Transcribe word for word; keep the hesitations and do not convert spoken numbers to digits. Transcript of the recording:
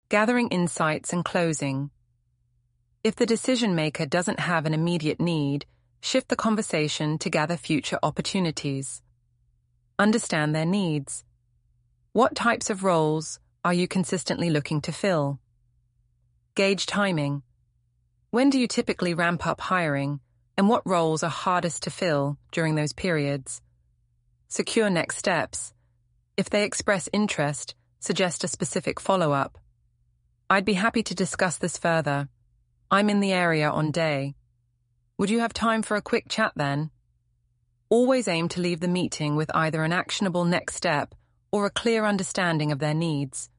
Gathering insights and closing. If the decision maker doesn't have an immediate need, shift the conversation to gather future opportunities. Understand their needs. What types of roles are you consistently looking to fill? Gauge timing. When do you typically ramp up hiring, and what roles are hardest to fill during those periods? Secure next steps. If they express interest, suggest a specific follow-up. I'd be happy to discuss this further. I'm in the area on day. Would you have time for a quick chat then? Always aim to leave the meeting with either an actionable next step or a clear understanding of their needs.